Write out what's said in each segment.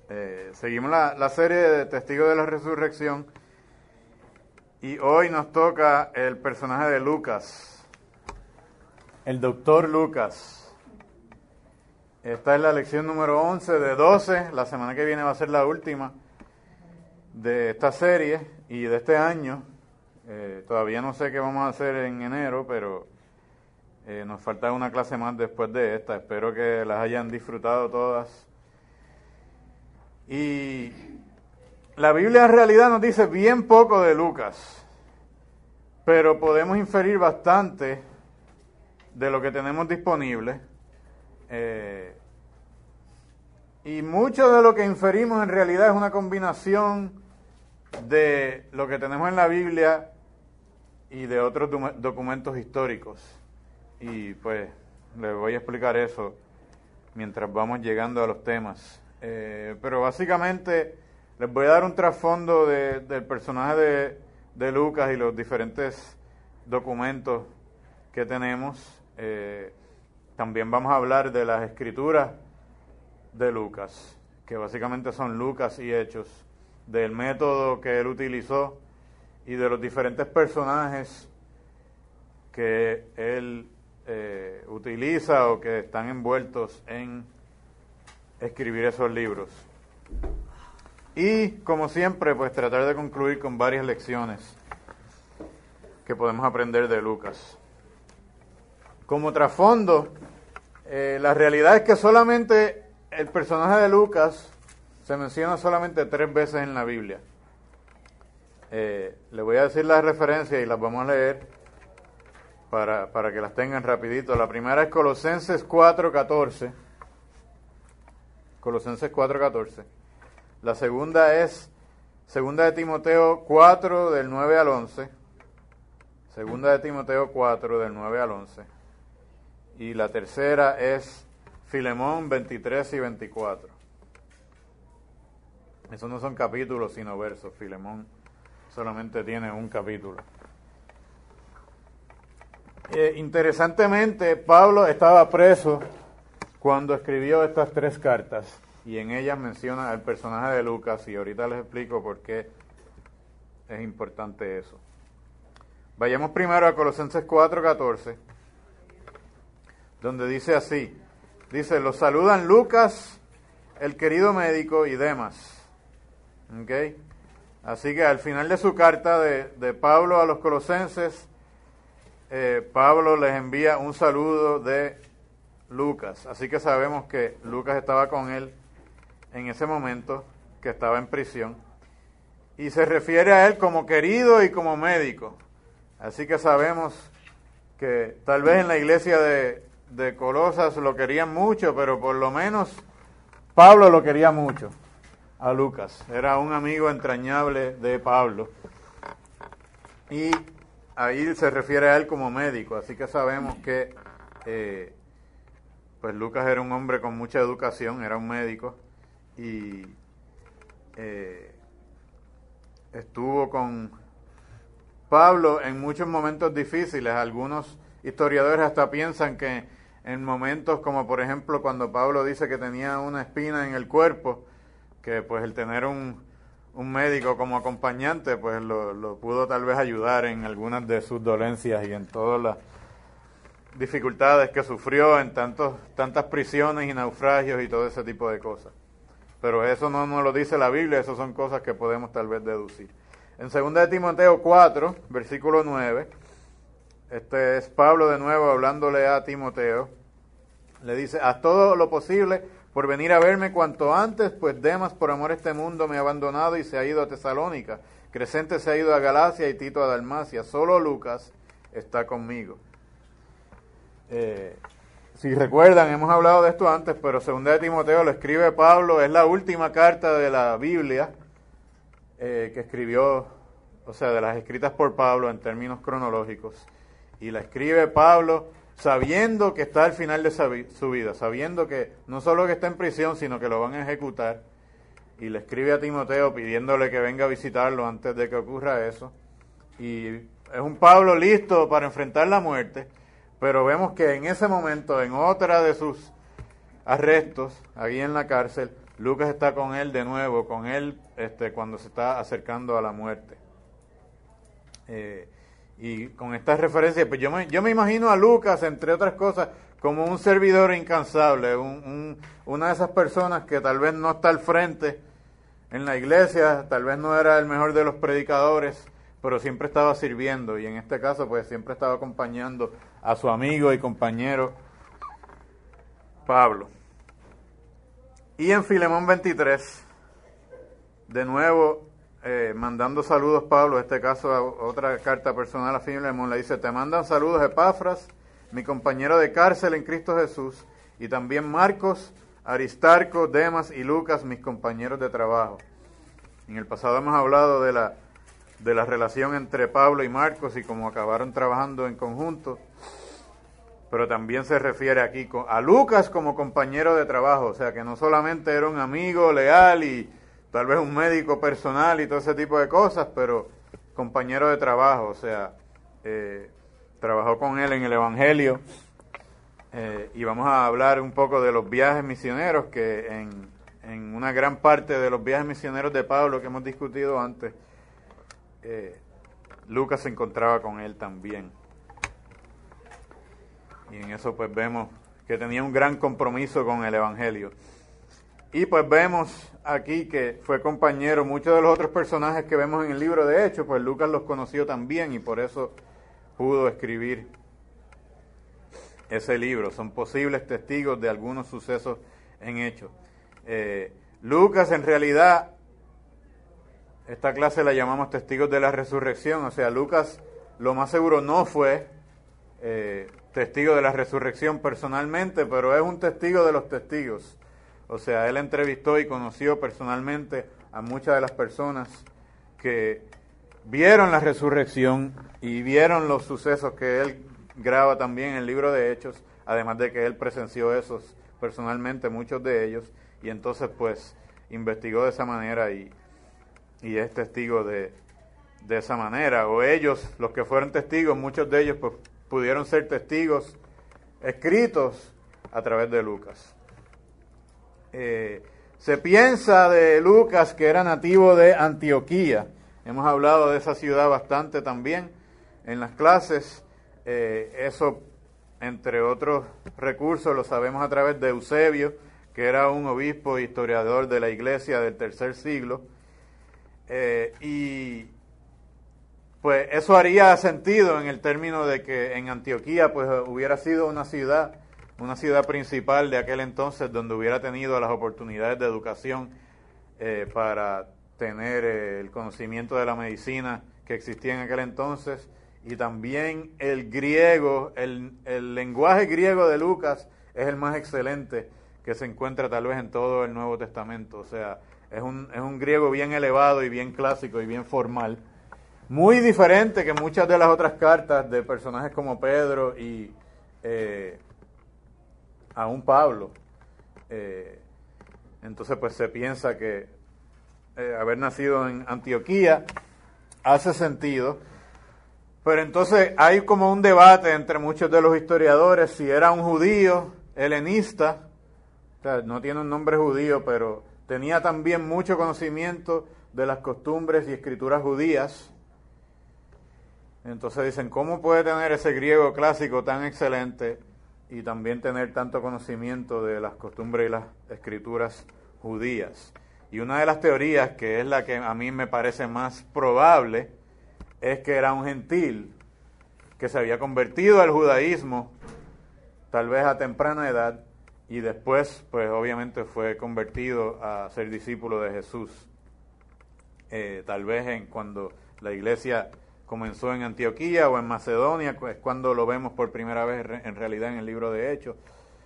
Seguimos la serie de Testigos de la Resurrección y hoy nos toca el personaje de Lucas, el doctor Lucas. Esta es la lección número 11 de 12, la semana que viene va a ser la última de esta serie y de este año. Todavía no sé qué vamos a hacer en enero, pero nos falta una clase más después de esta. Espero que las hayan disfrutado todas. Y la Biblia en realidad nos dice bien poco de Lucas, pero podemos inferir bastante de lo que tenemos disponible. Y mucho de lo que inferimos en realidad es una combinación de lo que tenemos en la Biblia y de otros documentos históricos. Y pues les voy a explicar eso mientras vamos llegando a los temas. Pero básicamente les voy a dar un trasfondo del personaje de Lucas y los diferentes documentos que tenemos. También vamos a hablar de las escrituras de Lucas, que básicamente son Lucas y Hechos, del método que él utilizó y de los diferentes personajes que él utiliza o que están envueltos en escribir esos libros. Y como siempre, pues tratar de concluir con varias lecciones que podemos aprender de Lucas. Como trasfondo, la realidad es que solamente el personaje de Lucas se menciona solamente 3 veces en la Biblia. Le voy a decir las referencias y las vamos a leer para que las tengan rapidito. La primera es Colosenses 4:14. Colosenses 4:14. La segunda es Segunda de Timoteo 4, del 9 al 11. Segunda de Timoteo 4, del 9 al 11. Y la tercera es Filemón 23 y 24. Esos no son capítulos, sino versos. Filemón solamente tiene un capítulo. Interesantemente, Pablo estaba preso cuando escribió estas 3 cartas, y en ellas menciona al personaje de Lucas, y ahorita les explico por qué es importante eso. Vayamos primero a Colosenses 4:14, donde dice así, dice, los saludan Lucas, el querido médico, y Demas. ¿Okay? Así que al final de su carta de Pablo a los colosenses, Pablo les envía un saludo de Lucas. Así que sabemos que Lucas estaba con él en ese momento, que estaba en prisión, y se refiere a él como querido y como médico. Así que sabemos que tal vez en la iglesia de Colosas lo querían mucho, pero por lo menos Pablo lo quería mucho a Lucas. Era un amigo entrañable de Pablo. Y ahí se refiere a él como médico. Así que sabemos que pues Lucas era un hombre con mucha educación, era un médico. Y estuvo con Pablo en muchos momentos difíciles. Algunos historiadores hasta piensan que en momentos como por ejemplo cuando Pablo dice que tenía una espina en el cuerpo, que pues el tener un médico como acompañante pues lo pudo tal vez ayudar en algunas de sus dolencias y en todas las dificultades que sufrió en tantas prisiones y naufragios y todo ese tipo de cosas. Pero eso no nos lo dice la Biblia, eso son cosas que podemos tal vez deducir. En 2 de Timoteo 4, versículo 9, este es Pablo de nuevo hablándole a Timoteo, le dice, haz todo lo posible por venir a verme cuanto antes, pues Demas por amor a este mundo me ha abandonado y se ha ido a Tesalónica, Crescente se ha ido a Galacia y Tito a Dalmacia, solo Lucas está conmigo. Si recuerdan, hemos hablado de esto antes, pero 2 de Timoteo lo escribe Pablo, es la última carta de la Biblia que escribió, o sea, de las escritas por Pablo en términos cronológicos, y la escribe Pablo sabiendo que está al final de su vida, sabiendo que no solo que está en prisión, sino que lo van a ejecutar, y le escribe a Timoteo pidiéndole que venga a visitarlo antes de que ocurra eso, y es un Pablo listo para enfrentar la muerte. Pero vemos que en ese momento, en otra de sus arrestos, ahí en la cárcel, Lucas está con él de nuevo, con él cuando se está acercando a la muerte. Y con estas referencias, pues yo me imagino a Lucas, entre otras cosas, como un servidor incansable, una de esas personas que tal vez no está al frente en la iglesia, tal vez no era el mejor de los predicadores, pero siempre estaba sirviendo, y en este caso pues siempre estaba acompañando a su amigo y compañero Pablo. Y en Filemón 23, de nuevo mandando saludos Pablo, en este caso otra carta personal a Filemón, le dice: te mandan saludos Epafras, mi compañero de cárcel en Cristo Jesús, y también Marcos, Aristarco, Demas y Lucas, mis compañeros de trabajo. En el pasado hemos hablado de la relación entre Pablo y Marcos y cómo acabaron trabajando en conjunto, pero también se refiere aquí a Lucas como compañero de trabajo, o sea que no solamente era un amigo leal y tal vez un médico personal y todo ese tipo de cosas, pero compañero de trabajo, o sea, trabajó con él en el Evangelio, y vamos a hablar un poco de los viajes misioneros, que en una gran parte de los viajes misioneros de Pablo que hemos discutido antes, Lucas se encontraba con él también. Y en eso pues vemos que tenía un gran compromiso con el Evangelio. Y pues vemos aquí que fue compañero, muchos de los otros personajes que vemos en el libro de Hechos, pues Lucas los conoció también y por eso pudo escribir ese libro. Son posibles testigos de algunos sucesos en Hechos. Lucas en realidad, esta clase la llamamos testigos de la resurrección, o sea, Lucas lo más seguro no fue testigo de la resurrección personalmente, pero es un testigo de los testigos. O sea, él entrevistó y conoció personalmente a muchas de las personas que vieron la resurrección y vieron los sucesos que él graba también en el libro de Hechos, además de que él presenció esos personalmente, muchos de ellos, y entonces pues investigó de esa manera y es testigo de esa manera. O ellos, los que fueron testigos, muchos de ellos pues pudieron ser testigos escritos a través de Lucas. Se piensa de Lucas que era nativo de Antioquía. Hemos hablado de esa ciudad bastante también en las clases. Eso, entre otros recursos, lo sabemos a través de Eusebio, que era un obispo e historiador de la iglesia del tercer siglo. Y pues eso haría sentido en el término de que en Antioquía pues hubiera sido una ciudad principal de aquel entonces donde hubiera tenido las oportunidades de educación para tener el conocimiento de la medicina que existía en aquel entonces, y también el griego, el lenguaje griego de Lucas es el más excelente que se encuentra tal vez en todo el Nuevo Testamento, o sea, es un griego bien elevado y bien clásico y bien formal, muy diferente que muchas de las otras cartas de personajes como Pedro y aún Pablo. Entonces pues se piensa que haber nacido en Antioquía hace sentido, pero entonces hay como un debate entre muchos de los historiadores si era un judío helenista, o sea, no tiene un nombre judío, pero tenía también mucho conocimiento de las costumbres y escrituras judías. Entonces dicen, ¿cómo puede tener ese griego clásico tan excelente y también tener tanto conocimiento de las costumbres y las escrituras judías? Y una de las teorías, que es la que a mí me parece más probable, es que era un gentil que se había convertido al judaísmo, tal vez a temprana edad, y después, pues obviamente fue convertido a ser discípulo de Jesús. Tal vez cuando la iglesia comenzó en Antioquía o en Macedonia, es cuando lo vemos por primera vez en realidad en el libro de Hechos.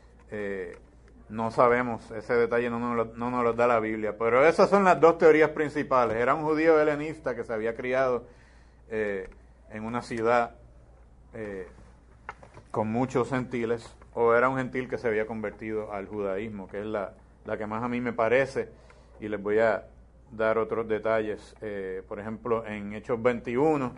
No sabemos, ese detalle no nos lo da la Biblia, pero esas son las dos teorías principales. Era un judío helenista que se había criado en una ciudad con muchos gentiles, o era un gentil que se había convertido al judaísmo, que es la que más a mí me parece, y les voy a dar otros detalles. Por ejemplo, en Hechos 21,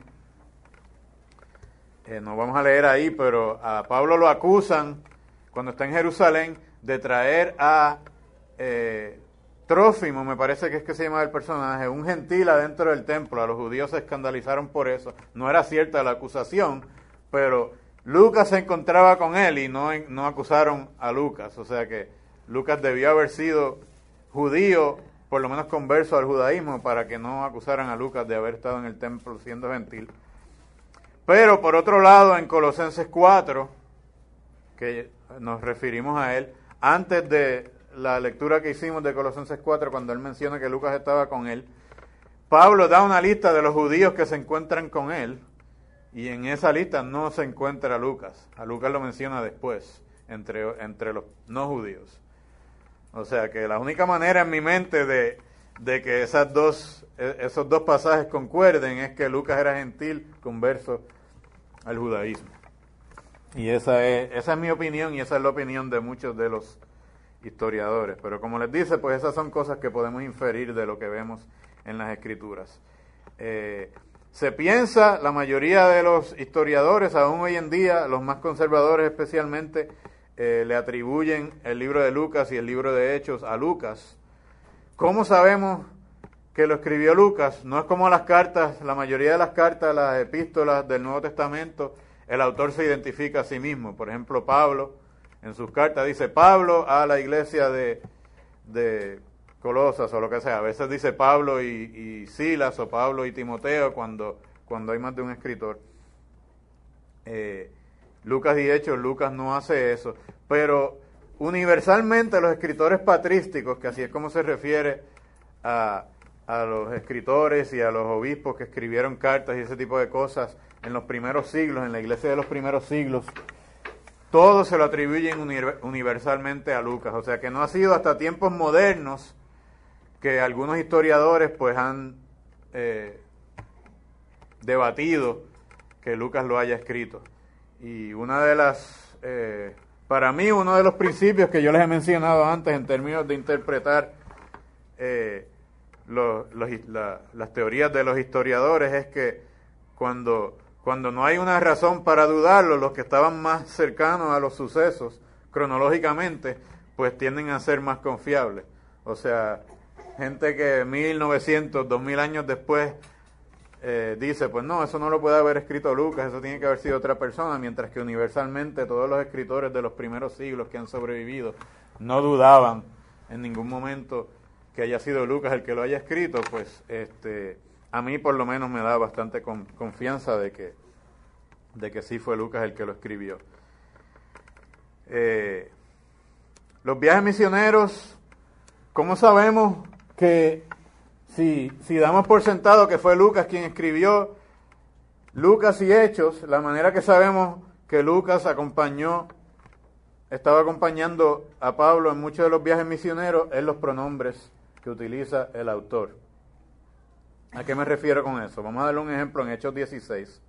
no vamos a leer ahí, pero a Pablo lo acusan cuando está en Jerusalén de traer a Trófimo, me parece que es que se llama el personaje, un gentil adentro del templo. A los judíos se escandalizaron por eso. No era cierta la acusación, pero Lucas se encontraba con él y no acusaron a Lucas. O sea que Lucas debió haber sido judío, por lo menos converso al judaísmo, para que no acusaran a Lucas de haber estado en el templo siendo gentil. Pero por otro lado, en Colosenses 4, que nos referimos a él, antes de la lectura que hicimos de Colosenses 4, cuando él menciona que Lucas estaba con él, Pablo da una lista de los judíos que se encuentran con él, y en esa lista no se encuentra a Lucas. A Lucas lo menciona después, entre los no judíos. O sea que la única manera en mi mente de que esos dos pasajes concuerden es que Lucas era gentil converso al judaísmo. Y esa es mi opinión, y esa es la opinión de muchos de los historiadores. Pero como les dice, pues esas son cosas que podemos inferir de lo que vemos en las Escrituras. Se piensa, la mayoría de los historiadores, aún hoy en día, los más conservadores especialmente, le atribuyen el libro de Lucas y el libro de Hechos a Lucas. ¿Cómo sabemos que lo escribió Lucas? No es como las cartas, la mayoría de las cartas, las epístolas del Nuevo Testamento, el autor se identifica a sí mismo. Por ejemplo, Pablo, en sus cartas dice Pablo a la iglesia de Colosas o lo que sea. A veces dice Pablo y Silas o Pablo y Timoteo cuando hay más de un escritor. Lucas y Hechos, Lucas no hace eso. Pero universalmente los escritores patrísticos, que así es como se refiere a los escritores y a los obispos que escribieron cartas y ese tipo de cosas en los primeros siglos, en la iglesia de los primeros siglos, todos se lo atribuyen universalmente a Lucas. O sea que no ha sido hasta tiempos modernos que algunos historiadores pues han debatido que Lucas lo haya escrito. Y para mí uno de los principios que yo les he mencionado antes en términos de interpretar las teorías de los historiadores es que cuando no hay una razón para dudarlo, los que estaban más cercanos a los sucesos cronológicamente, pues tienden a ser más confiables. O sea, gente que 1900, 2000 años después dice, pues no, eso no lo puede haber escrito Lucas, eso tiene que haber sido otra persona, mientras que universalmente todos los escritores de los primeros siglos que han sobrevivido no dudaban en ningún momento que haya sido Lucas el que lo haya escrito. Pues a mí por lo menos me da bastante confianza de que sí fue Lucas el que lo escribió. Los viajes misioneros, ¿cómo sabemos que si damos por sentado que fue Lucas quien escribió Lucas y Hechos? La manera que sabemos que Lucas estaba acompañando a Pablo en muchos de los viajes misioneros es los pronombres que utiliza el autor. ¿A qué me refiero con eso? Vamos a darle un ejemplo en Hechos 16.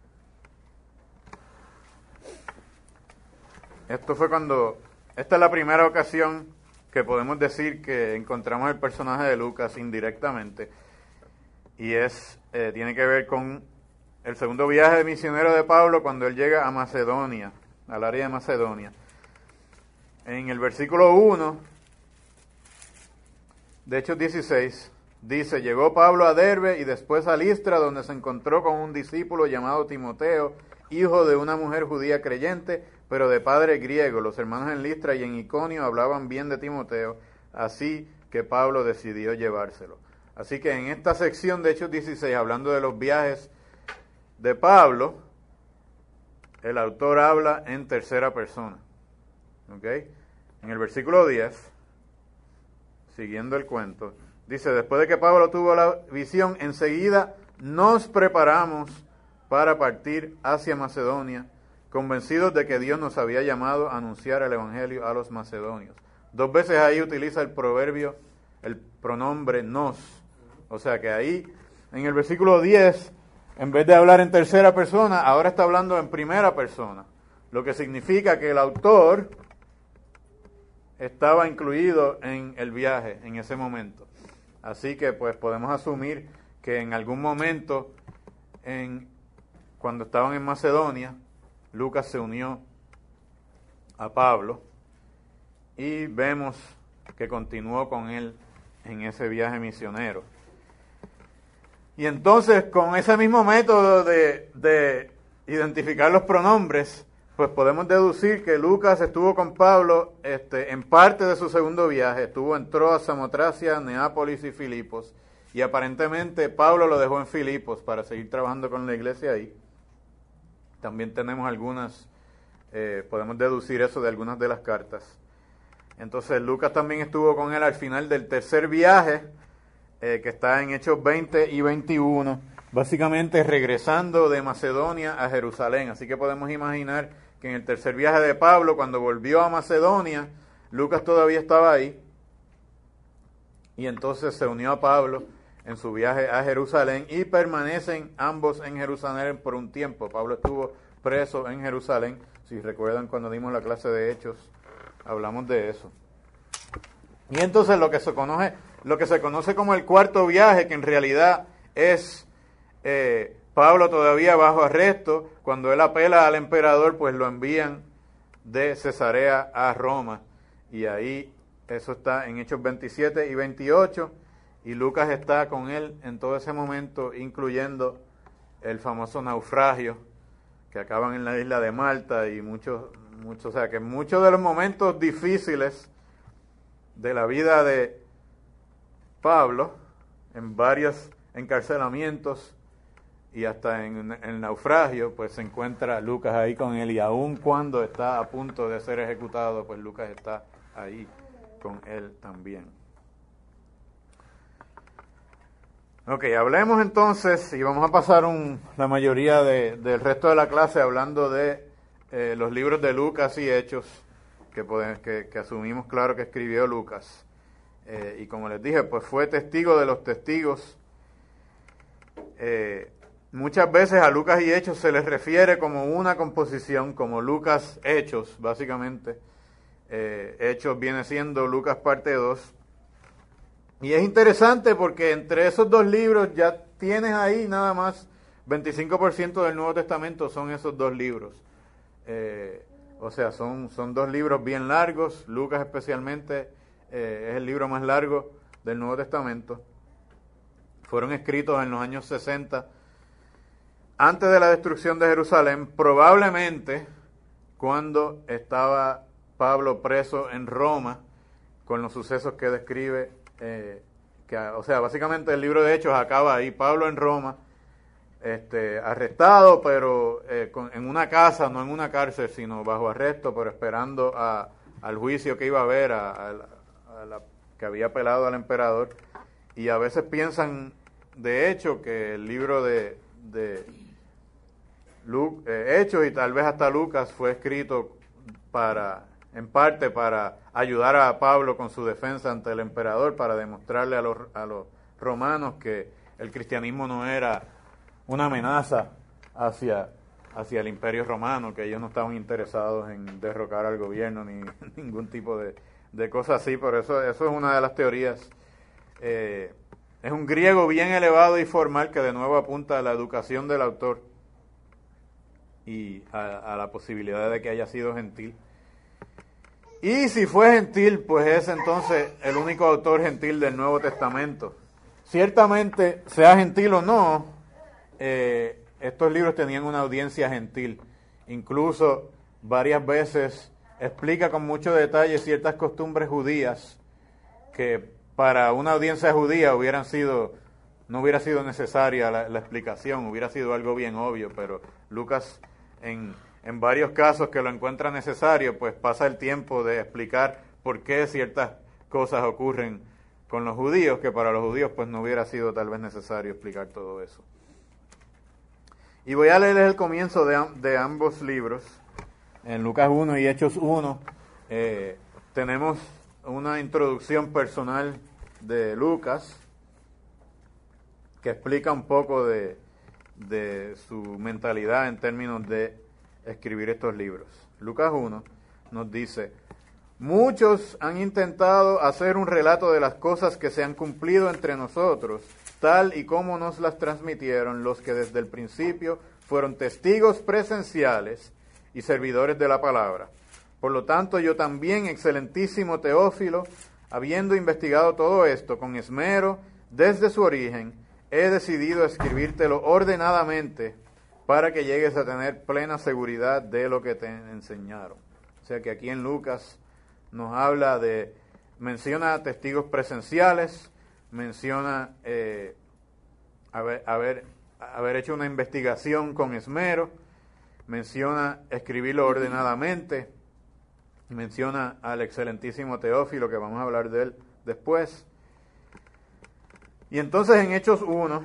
Esta es la primera ocasión que podemos decir que encontramos el personaje de Lucas indirectamente, y tiene que ver con el segundo viaje misionero de Pablo cuando él llega a Macedonia, al área de Macedonia. En el versículo 1 de Hechos 16 dice: llegó Pablo a Derbe y después a Listra, donde se encontró con un discípulo llamado Timoteo, hijo de una mujer judía creyente, pero de padre griego. Los hermanos en Listra y en Iconio hablaban bien de Timoteo, así que Pablo decidió llevárselo. Así que en esta sección de Hechos 16, hablando de los viajes de Pablo, el autor habla en tercera persona. ¿Ok? En el versículo 10, siguiendo el cuento, dice: después de que Pablo tuvo la visión, enseguida nos preparamos para partir hacia Macedonia, convencidos de que Dios nos había llamado a anunciar el evangelio a los macedonios. 2 veces ahí utiliza el pronombre nos. O sea que ahí, en el versículo 10, en vez de hablar en tercera persona, ahora está hablando en primera persona, lo que significa que el autor estaba incluido en el viaje en ese momento. Así que pues podemos asumir que en algún momento, cuando estaban en Macedonia, Lucas se unió a Pablo y vemos que continuó con él en ese viaje misionero. Y entonces, con ese mismo método de identificar los pronombres, pues podemos deducir que Lucas estuvo con Pablo en parte de su segundo viaje. Estuvo en Troas, Samotracia, Neápolis y Filipos. Y aparentemente Pablo lo dejó en Filipos para seguir trabajando con la iglesia ahí. También tenemos algunas, podemos deducir eso de algunas de las cartas. Entonces Lucas también estuvo con él al final del tercer viaje, que está en Hechos 20 y 21, básicamente regresando de Macedonia a Jerusalén. Así que podemos imaginar que en el tercer viaje de Pablo, cuando volvió a Macedonia, Lucas todavía estaba ahí, y entonces se unió a Pablo en su viaje a Jerusalén, y permanecen ambos en Jerusalén por un tiempo. Pablo estuvo preso en Jerusalén. Si recuerdan, cuando dimos la clase de Hechos, hablamos de eso. Y entonces lo que se conoce como el cuarto viaje, que en realidad es Pablo todavía bajo arresto, cuando él apela al emperador, pues lo envían de Cesarea a Roma, y ahí eso está en Hechos 27 y 28, y Lucas está con él en todo ese momento, incluyendo el famoso naufragio que acaban en la isla de Malta, y muchos, o sea que muchos de los momentos difíciles de la vida de Pablo, en varios encarcelamientos y hasta en el naufragio, pues se encuentra Lucas ahí con él, y aun cuando está a punto de ser ejecutado, pues Lucas está ahí con él también. Ok, hablemos entonces, y vamos a pasar la mayoría del resto de la clase hablando de los libros de Lucas y Hechos, que asumimos claro que escribió Lucas. Y como les dije, pues fue testigo de los testigos. Muchas veces a Lucas y Hechos se les refiere como una composición, como Lucas Hechos, básicamente. Hechos viene siendo Lucas parte 2. Y es interesante porque entre esos dos libros ya tienes ahí nada más 25% del Nuevo Testamento son esos dos libros. O sea, son dos libros bien largos. Lucas especialmente es el libro más largo del Nuevo Testamento. Fueron escritos en los años 60, antes de la destrucción de Jerusalén, probablemente cuando estaba Pablo preso en Roma, con los sucesos que describe. O sea, básicamente el libro de Hechos acaba ahí, Pablo en Roma, arrestado, pero en una casa, no en una cárcel, sino bajo arresto, pero esperando al juicio que iba a haber, que había apelado al emperador. Y a veces piensan, de hecho, que el libro de Hechos, y tal vez hasta Lucas, fue escrito en parte para ayudar a Pablo con su defensa ante el emperador, para demostrarle a los romanos que el cristianismo no era una amenaza hacia el imperio romano, que ellos no estaban interesados en derrocar al gobierno ni ningún tipo de cosas así. Pero eso es una de las teorías. Es un griego bien elevado y formal que de nuevo apunta a la educación del autor y a la posibilidad de que haya sido gentil. Y si fue gentil, pues es entonces el único autor gentil del Nuevo Testamento. Ciertamente, sea gentil o no, estos libros tenían una audiencia gentil. Incluso varias veces explica con mucho detalle ciertas costumbres judías que para una audiencia judía no hubiera sido necesaria la explicación, hubiera sido algo bien obvio, pero Lucas en varios casos que lo encuentra necesario, pues pasa el tiempo de explicar por qué ciertas cosas ocurren con los judíos, que para los judíos pues no hubiera sido tal vez necesario explicar todo eso. Y voy a leerles el comienzo de ambos libros. En Lucas 1 y Hechos 1 tenemos una introducción personal de Lucas que explica un poco de su mentalidad en términos de escribir estos libros. Lucas 1 nos dice: muchos han intentado hacer un relato de las cosas que se han cumplido entre nosotros, tal y como nos las transmitieron los que desde el principio fueron testigos presenciales y servidores de la palabra. Por lo tanto, yo también, excelentísimo Teófilo, habiendo investigado todo esto con esmero desde su origen, he decidido escribírtelo ordenadamente para que llegues a tener plena seguridad de lo que te enseñaron. O sea que aquí en Lucas nos habla menciona testigos presenciales, menciona haber hecho una investigación con esmero, menciona escribirlo ordenadamente, menciona al excelentísimo Teófilo, que vamos a hablar de él después. Y entonces en Hechos 1,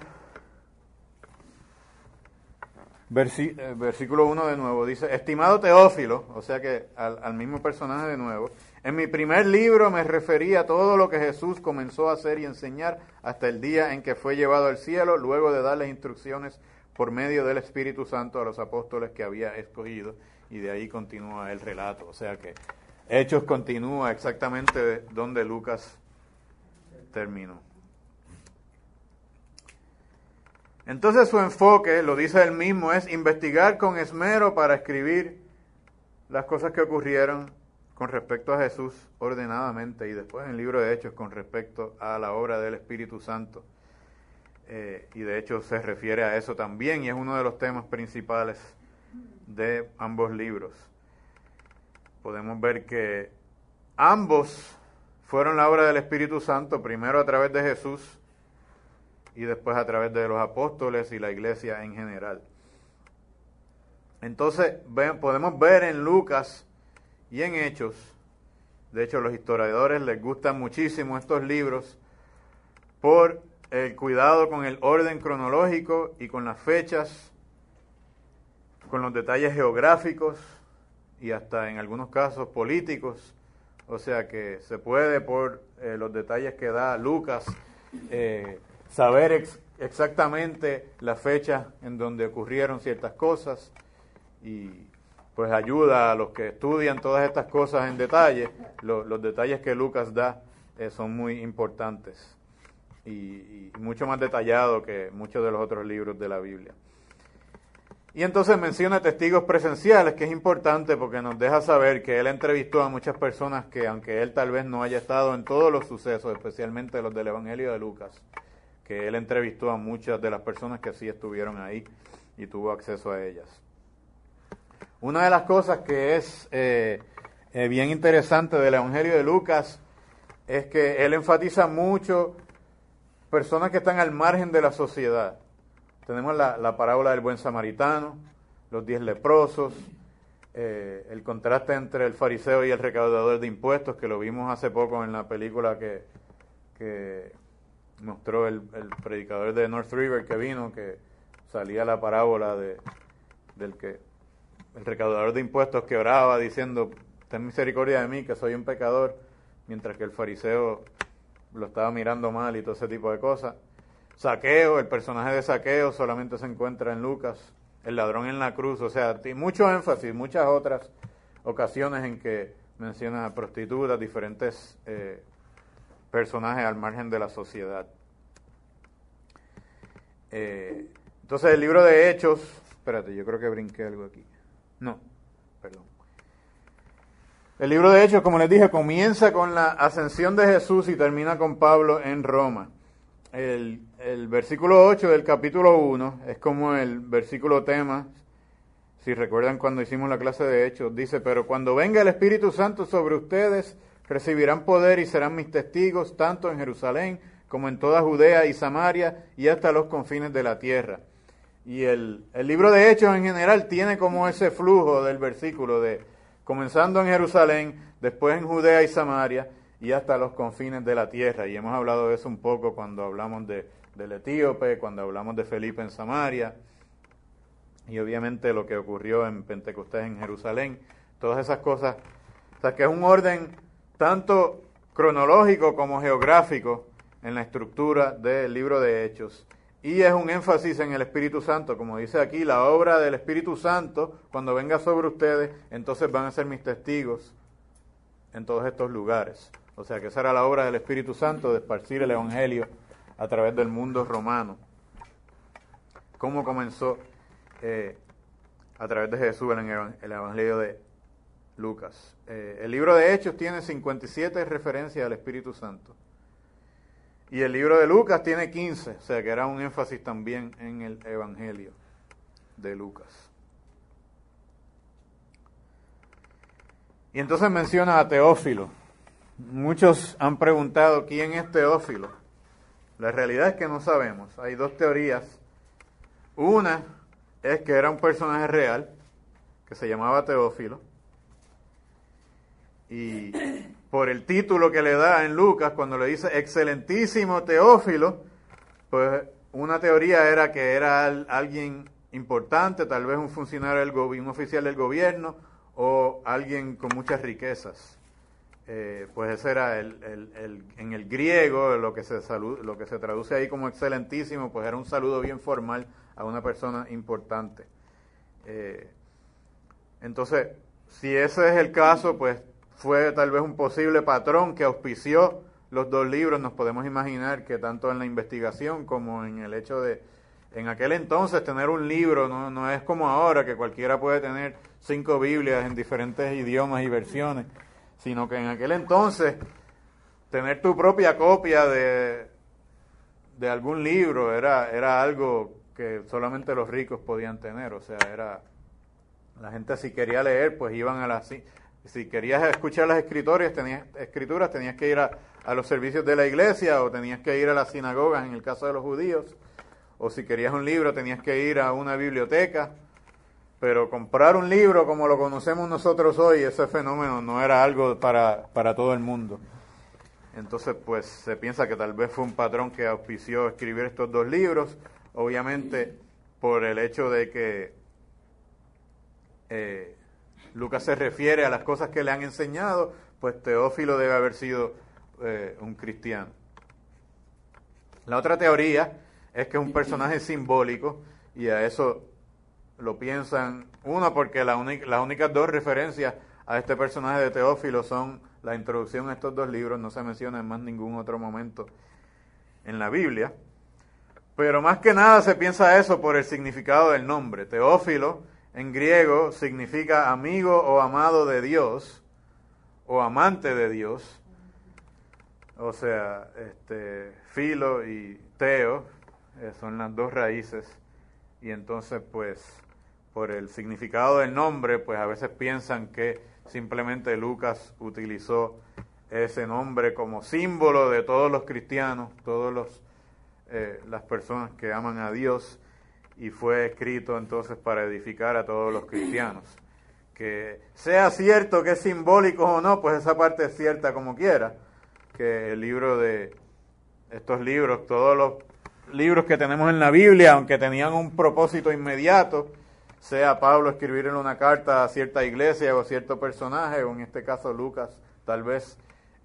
versículo 1 de nuevo, dice: estimado Teófilo, o sea que al mismo personaje de nuevo, en mi primer libro me referí a todo lo que Jesús comenzó a hacer y enseñar hasta el día en que fue llevado al cielo, luego de darles instrucciones por medio del Espíritu Santo a los apóstoles que había escogido, y de ahí continúa el relato. O sea que Hechos continúa exactamente donde Lucas terminó. Entonces su enfoque, lo dice él mismo, es investigar con esmero para escribir las cosas que ocurrieron con respecto a Jesús ordenadamente, y después en el libro de Hechos con respecto a la obra del Espíritu Santo. Y de hecho se refiere a eso también, y es uno de los temas principales de ambos libros. Podemos ver que ambos fueron la obra del Espíritu Santo, primero a través de Jesús y después a través de los apóstoles y la iglesia en general. Entonces podemos ver en Lucas y en Hechos, de hecho los historiadores les gustan muchísimo estos libros por el cuidado con el orden cronológico y con las fechas, con los detalles geográficos y hasta en algunos casos políticos. O sea que se puede, por los detalles que da Lucas, saber exactamente la fecha en donde ocurrieron ciertas cosas, y pues ayuda a los que estudian todas estas cosas en detalle. Los detalles que Lucas da son muy importantes y mucho más detallados que muchos de los otros libros de la Biblia. Y entonces menciona testigos presenciales, que es importante porque nos deja saber que él entrevistó a muchas personas que, aunque él tal vez no haya estado en todos los sucesos, especialmente los del Evangelio de Lucas, que él entrevistó a muchas de las personas que sí estuvieron ahí y tuvo acceso a ellas. Una de las cosas que es bien interesante del Evangelio de Lucas es que él enfatiza mucho personas que están al margen de la sociedad. Tenemos la parábola del buen samaritano, los 10 leprosos, el contraste entre el fariseo y el recaudador de impuestos, que lo vimos hace poco en la película que mostró el predicador de North River que vino, que salía la parábola del que el recaudador de impuestos que oraba diciendo: ten misericordia de mí, que soy un pecador, mientras que el fariseo lo estaba mirando mal y todo ese tipo de cosas. Zaqueo, el personaje de Zaqueo solamente se encuentra en Lucas, el ladrón en la cruz. O sea, mucho énfasis, muchas otras ocasiones en que menciona a prostitutas, diferentes personajes al margen de la sociedad. Entonces el libro de Hechos, espérate, yo creo que brinqué algo aquí. No, perdón. El libro de Hechos, como les dije, comienza con la ascensión de Jesús y termina con Pablo en Roma. El versículo 8 del capítulo 1 es como el versículo tema. Si recuerdan cuando hicimos la clase de Hechos, dice: pero cuando venga el Espíritu Santo sobre ustedes, recibirán poder y serán mis testigos, tanto en Jerusalén como en toda Judea y Samaria y hasta los confines de la tierra. Y el libro de Hechos en general tiene como ese flujo del versículo de comenzando en Jerusalén, después en Judea y Samaria y hasta los confines de la tierra. Y hemos hablado de eso un poco cuando hablamos del etíope, cuando hablamos de Felipe en Samaria, y obviamente lo que ocurrió en Pentecostés en Jerusalén. Todas esas cosas. O sea, que es un orden tanto cronológico como geográfico en la estructura del libro de Hechos. Y es un énfasis en el Espíritu Santo, como dice aquí, la obra del Espíritu Santo, cuando venga sobre ustedes, entonces van a ser mis testigos en todos estos lugares. O sea que esa era la obra del Espíritu Santo, de esparcir el Evangelio a través del mundo romano. ¿Cómo comenzó a través de Jesús en el Evangelio Lucas. El libro de Hechos tiene 57 referencias al Espíritu Santo. Y el libro de Lucas tiene 15, o sea que era un énfasis también en el Evangelio de Lucas. Y entonces menciona a Teófilo. Muchos han preguntado quién es Teófilo. La realidad es que no sabemos. Hay dos teorías. Una es que era un personaje real que se llamaba Teófilo. Y por el título que le da en Lucas, cuando le dice excelentísimo Teófilo, pues una teoría era que era alguien importante, tal vez un funcionario un oficial del gobierno o alguien con muchas riquezas. Pues ese era en el griego lo que se traduce ahí como excelentísimo, pues era un saludo bien formal a una persona importante. Entonces, si ese es el caso, pues fue tal vez un posible patrón que auspició los dos libros. Nos podemos imaginar que tanto en la investigación como en el hecho de, en aquel entonces, tener un libro no es como ahora, que cualquiera puede tener 5 Biblias en diferentes idiomas y versiones, sino que en aquel entonces tener tu propia copia de algún libro era algo que solamente los ricos podían tener. O sea, la gente, si quería leer, pues iban si querías escuchar las escrituras tenías que ir a los servicios de la iglesia, o tenías que ir a las sinagogas en el caso de los judíos, o si querías un libro tenías que ir a una biblioteca. Pero comprar un libro como lo conocemos nosotros hoy, ese fenómeno no era algo para todo el mundo. Entonces, pues se piensa que tal vez fue un patrón que auspició escribir estos dos libros, obviamente por el hecho de que Lucas se refiere a las cosas que le han enseñado, pues Teófilo debe haber sido un cristiano. La otra teoría es que es un personaje simbólico, y a eso lo piensan, porque las únicas dos referencias a este personaje de Teófilo son la introducción a estos dos libros, no se menciona en más ningún otro momento en la Biblia. Pero más que nada se piensa eso por el significado del nombre. Teófilo en griego significa amigo o amado de Dios, o amante de Dios. O sea, filo y teo son las dos raíces. Y entonces, pues, por el significado del nombre, pues a veces piensan que simplemente Lucas utilizó ese nombre como símbolo de todos los cristianos, las personas que aman a Dios, y fue escrito entonces para edificar a todos los cristianos. Que sea cierto que es simbólico o no, pues esa parte es cierta como quiera, que estos libros, todos los libros que tenemos en la Biblia, aunque tenían un propósito inmediato, sea Pablo escribirle una carta a cierta iglesia o a cierto personaje, o en este caso Lucas, tal vez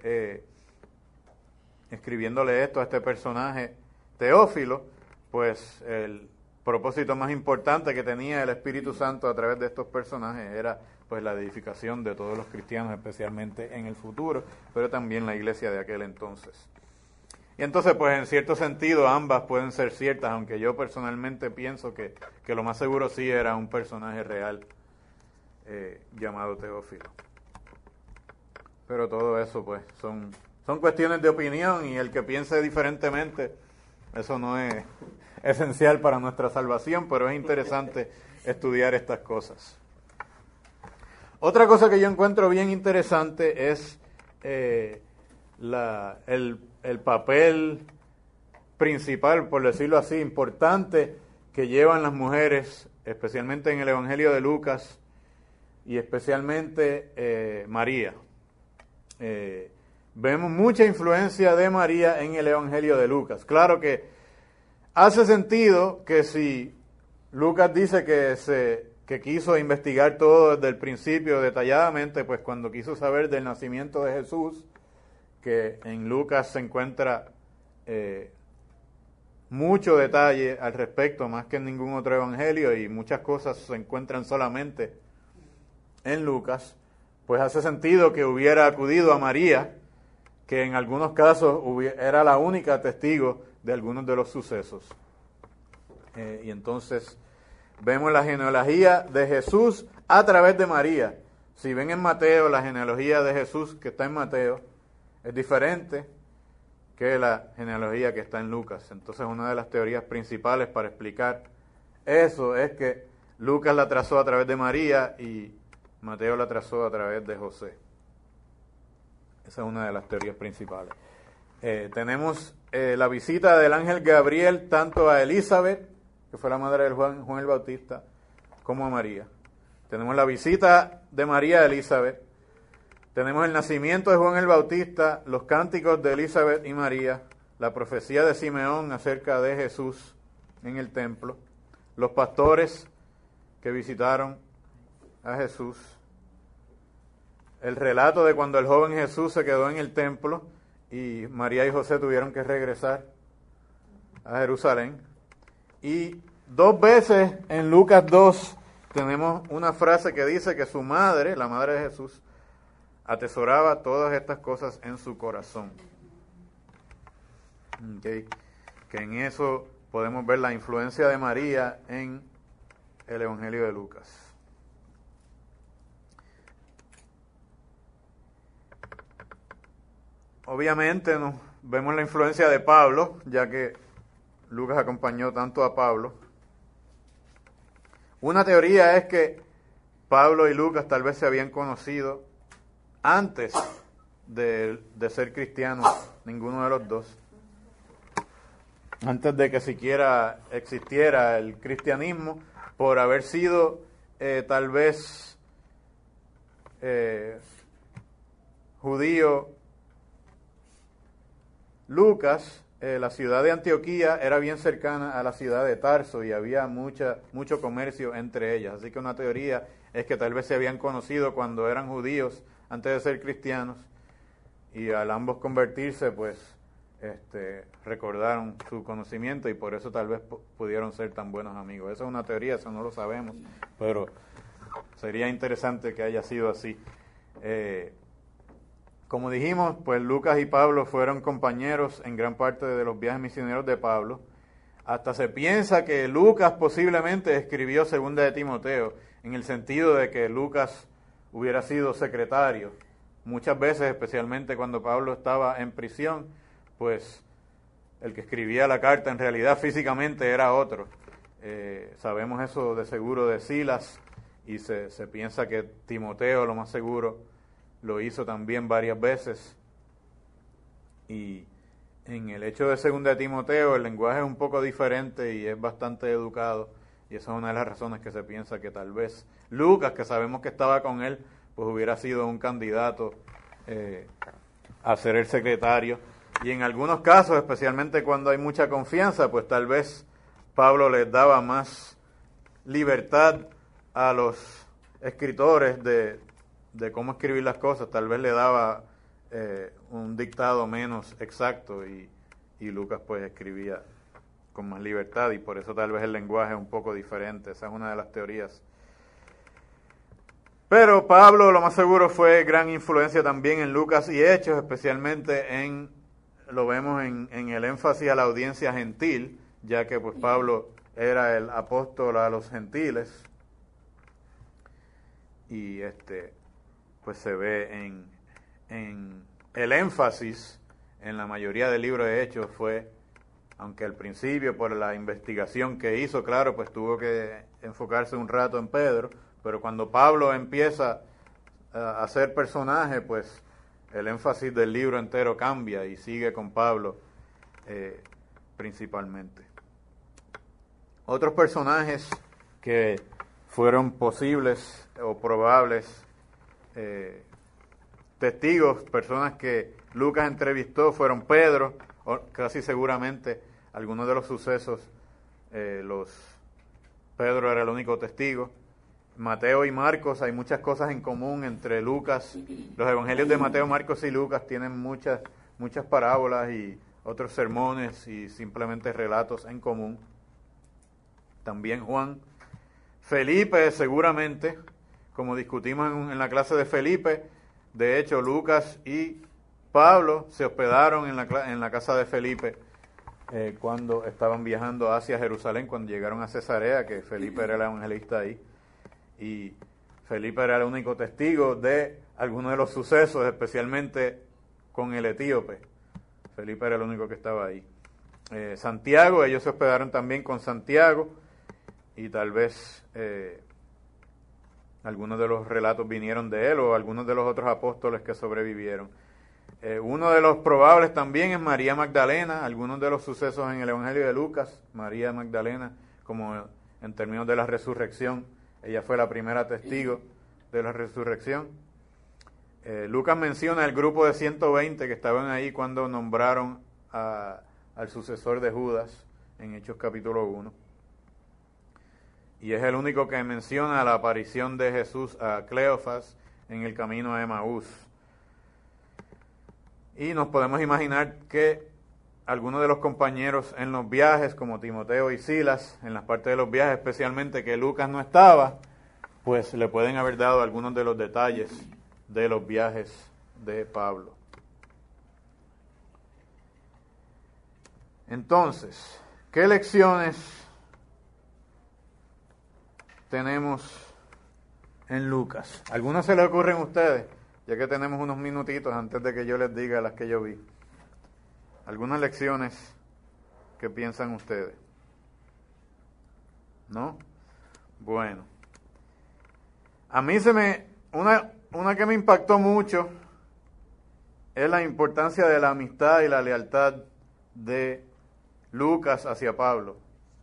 escribiéndole esto a este personaje Teófilo, pues el propósito más importante que tenía el Espíritu Santo a través de estos personajes era pues la edificación de todos los cristianos, especialmente en el futuro, pero también la iglesia de aquel entonces. Y entonces, pues en cierto sentido ambas pueden ser ciertas, aunque yo personalmente pienso que lo más seguro sí era un personaje real llamado Teófilo. Pero todo eso pues son cuestiones de opinión, y el que piense diferentemente, eso no es esencial para nuestra salvación, pero es interesante estudiar estas cosas. Otra cosa que yo encuentro bien interesante es el papel principal, por decirlo así, importante que llevan las mujeres, especialmente en el Evangelio de Lucas, y especialmente María. Vemos mucha influencia de María en el Evangelio de Lucas. Claro que hace sentido que si Lucas dice que quiso investigar todo desde el principio detalladamente, pues cuando quiso saber del nacimiento de Jesús, que en Lucas se encuentra mucho detalle al respecto, más que en ningún otro evangelio, y muchas cosas se encuentran solamente en Lucas, pues hace sentido que hubiera acudido a María, que en algunos casos era la única testigo de algunos de los sucesos. Y entonces vemos la genealogía de Jesús a través de María. O Si ven en Mateo, la genealogía de Jesús que está en Mateo es diferente que la genealogía que está en Lucas. Entonces, una de las teorías principales para explicar eso es que Lucas la trazó a través de María y Mateo la trazó a través de José. Esa es una de las teorías principales. Tenemos la visita del ángel Gabriel tanto a Elizabeth, que fue la madre de Juan el Bautista, como a María. Tenemos la visita de María a Elizabeth. Tenemos el nacimiento de Juan el Bautista, los cánticos de Elizabeth y María, la profecía de Simeón acerca de Jesús en el templo, los pastores que visitaron a Jesús, el relato de cuando el joven Jesús se quedó en el templo y María y José tuvieron que regresar a Jerusalén. Y 2 veces en Lucas 2 tenemos una frase que dice que su madre, la madre de Jesús, atesoraba todas estas cosas en su corazón. Okay. Que en eso podemos ver la influencia de María en el Evangelio de Lucas. Obviamente vemos la influencia de Pablo, ya que Lucas acompañó tanto a Pablo. Una teoría es que Pablo y Lucas tal vez se habían conocido antes de ser cristianos, ninguno de los dos. Antes de que siquiera existiera el cristianismo, por haber sido tal vez judío. Lucas, la ciudad de Antioquía era bien cercana a la ciudad de Tarso y había mucho comercio entre ellas. Así que una teoría es que tal vez se habían conocido cuando eran judíos antes de ser cristianos y al ambos convertirse, pues recordaron su conocimiento y por eso tal vez pudieron ser tan buenos amigos. Esa es una teoría, eso no lo sabemos, pero sería interesante que haya sido así. Como dijimos, pues Lucas y Pablo fueron compañeros en gran parte de los viajes misioneros de Pablo. Hasta se piensa que Lucas posiblemente escribió Segunda de Timoteo, en el sentido de que Lucas hubiera sido secretario. Muchas veces, especialmente cuando Pablo estaba en prisión, pues el que escribía la carta en realidad físicamente era otro. Sabemos eso de seguro de Silas y se piensa que Timoteo, lo más seguro, lo hizo también varias veces. Y en el hecho de Segunda de Timoteo el lenguaje es un poco diferente y es bastante educado, y esa es una de las razones que se piensa que tal vez Lucas, que sabemos que estaba con él, pues hubiera sido un candidato a ser el secretario. Y en algunos casos, especialmente cuando hay mucha confianza, pues tal vez Pablo les daba más libertad a los escritores de cómo escribir las cosas, tal vez le daba un dictado menos exacto y Lucas pues escribía con más libertad y por eso tal vez el lenguaje es un poco diferente. Esa es una de las teorías. Pero Pablo lo más seguro fue gran influencia también en Lucas y Hechos, especialmente lo vemos en el énfasis a la audiencia gentil, ya que pues Pablo era el apóstol a los gentiles y pues se ve en el énfasis en la mayoría del libro de Hechos fue, aunque al principio por la investigación que hizo, claro, pues tuvo que enfocarse un rato en Pedro, pero cuando Pablo empieza a ser personaje, pues el énfasis del libro entero cambia y sigue con Pablo principalmente. Otros personajes que fueron posibles o probables testigos, personas que Lucas entrevistó, fueron Pedro, casi seguramente algunos de los sucesos, Pedro era el único testigo. Mateo y Marcos, hay muchas cosas en común entre Lucas, los evangelios de Mateo, Marcos y Lucas tienen muchas parábolas y otros sermones y simplemente relatos en común. También Juan. Felipe, seguramente, como discutimos en la clase de Felipe, de hecho Lucas y Pablo se hospedaron en la casa de Felipe cuando estaban viajando hacia Jerusalén, cuando llegaron a Cesarea, que Felipe era el evangelista ahí. Y Felipe era el único testigo de algunos de los sucesos, especialmente con el etíope. Felipe era el único que estaba ahí. Santiago, ellos se hospedaron también con Santiago, y tal vez algunos de los relatos vinieron de él o algunos de los otros apóstoles que sobrevivieron. Uno de los probables también es María Magdalena. Algunos de los sucesos en el Evangelio de Lucas, María Magdalena, como en términos de la resurrección, ella fue la primera testigo de la resurrección. Lucas menciona el grupo de 120 que estaban ahí cuando nombraron al sucesor de Judas en Hechos capítulo 1. Y es el único que menciona la aparición de Jesús a Cleofas en el camino a Emaús. Y nos podemos imaginar que algunos de los compañeros en los viajes, como Timoteo y Silas, en las partes de los viajes, especialmente que Lucas no estaba, pues le pueden haber dado algunos de los detalles de los viajes de Pablo. Entonces, ¿qué lecciones tenemos en Lucas? ¿Algunas se le ocurren a ustedes? Ya que tenemos unos minutitos antes de que yo les diga las que yo vi. ¿Algunas lecciones que piensan ustedes? ¿No? Bueno. A mí una que me impactó mucho es la importancia de la amistad y la lealtad de Lucas hacia Pablo.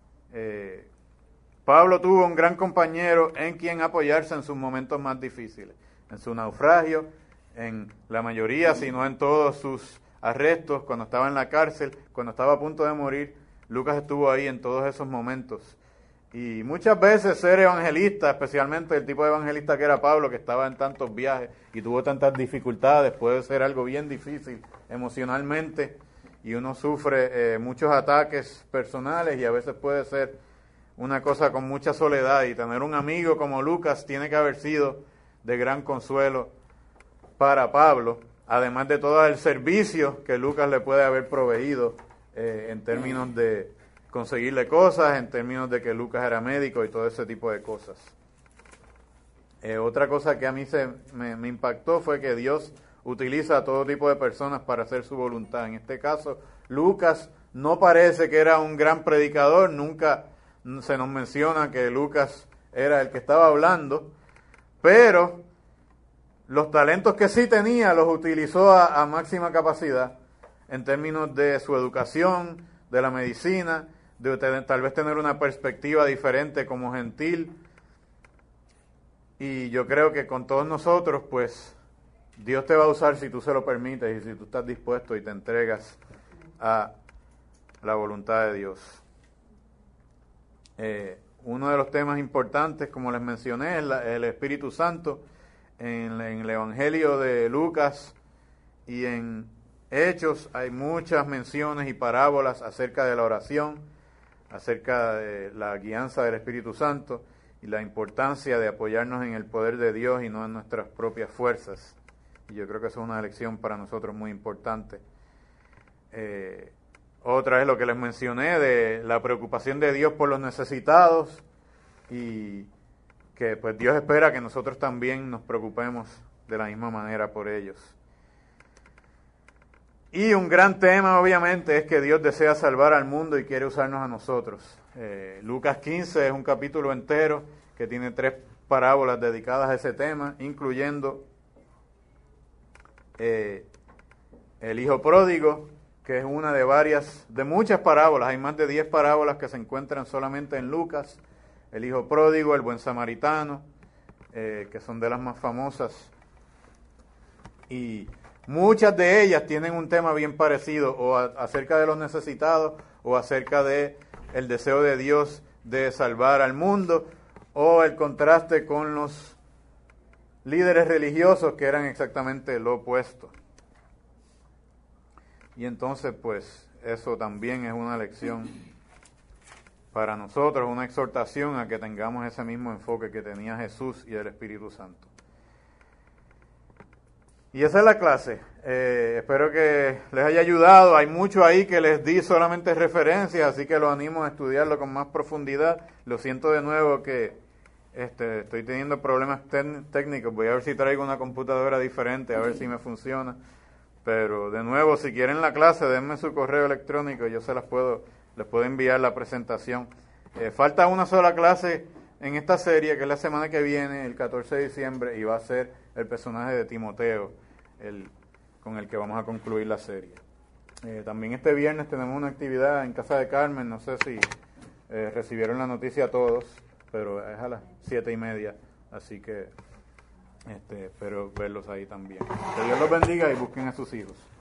Pablo tuvo un gran compañero en quien apoyarse en sus momentos más difíciles, en su naufragio, en la mayoría, si no en todos sus arrestos, cuando estaba en la cárcel, cuando estaba a punto de morir. Lucas estuvo ahí en todos esos momentos. Y muchas veces ser evangelista, especialmente el tipo de evangelista que era Pablo, que estaba en tantos viajes y tuvo tantas dificultades, puede ser algo bien difícil emocionalmente, y uno sufre muchos ataques personales, y a veces puede ser una cosa con mucha soledad, y tener un amigo como Lucas tiene que haber sido de gran consuelo para Pablo, además de todo el servicio que Lucas le puede haber proveído en términos de conseguirle cosas, en términos de que Lucas era médico y todo ese tipo de cosas. Otra cosa que a mí me impactó fue que Dios utiliza a todo tipo de personas para hacer su voluntad. En este caso, Lucas no parece que era un gran predicador, nunca se nos menciona que Lucas era el que estaba hablando, pero los talentos que sí tenía los utilizó a máxima capacidad en términos de su educación, de la medicina, de tal vez tener una perspectiva diferente como gentil. Y yo creo que con todos nosotros, pues, Dios te va a usar si tú se lo permites y si tú estás dispuesto y te entregas a la voluntad de Dios. Uno de los temas importantes, como les mencioné, es el Espíritu Santo. En el Evangelio de Lucas y en Hechos hay muchas menciones y parábolas acerca de la oración, acerca de la guianza del Espíritu Santo y la importancia de apoyarnos en el poder de Dios y no en nuestras propias fuerzas. Y yo creo que eso es una lección para nosotros muy importante. Otra es lo que les mencioné de la preocupación de Dios por los necesitados, y que pues Dios espera que nosotros también nos preocupemos de la misma manera por ellos. Y un gran tema obviamente es que Dios desea salvar al mundo y quiere usarnos a nosotros. Lucas 15 es un capítulo entero que tiene 3 parábolas dedicadas a ese tema, incluyendo el hijo pródigo, que es una de muchas parábolas. Hay más de 10 parábolas que se encuentran solamente en Lucas. El hijo pródigo, el buen samaritano, que son de las más famosas. Y muchas de ellas tienen un tema bien parecido, o acerca de los necesitados, o acerca de el deseo de Dios de salvar al mundo, o el contraste con los líderes religiosos que eran exactamente lo opuesto. Y entonces, pues, eso también es una lección para nosotros, una exhortación a que tengamos ese mismo enfoque que tenía Jesús y el Espíritu Santo. Y esa es la clase. Espero que les haya ayudado. Hay mucho ahí que les di solamente referencias, así que los animo a estudiarlo con más profundidad. Lo siento de nuevo que estoy teniendo problemas técnicos, voy a ver si traigo una computadora diferente, a ver si me funciona. Pero de nuevo, si quieren la clase, denme su correo electrónico y yo les puedo enviar la presentación. Falta una sola clase en esta serie, que es la semana que viene, el 14 de diciembre, y va a ser el personaje de Timoteo, con el que vamos a concluir la serie. También este viernes tenemos una actividad en casa de Carmen, no sé si recibieron la noticia todos, pero es a las 7:30, así que espero verlos ahí también. Que Dios los bendiga y busquen a sus hijos.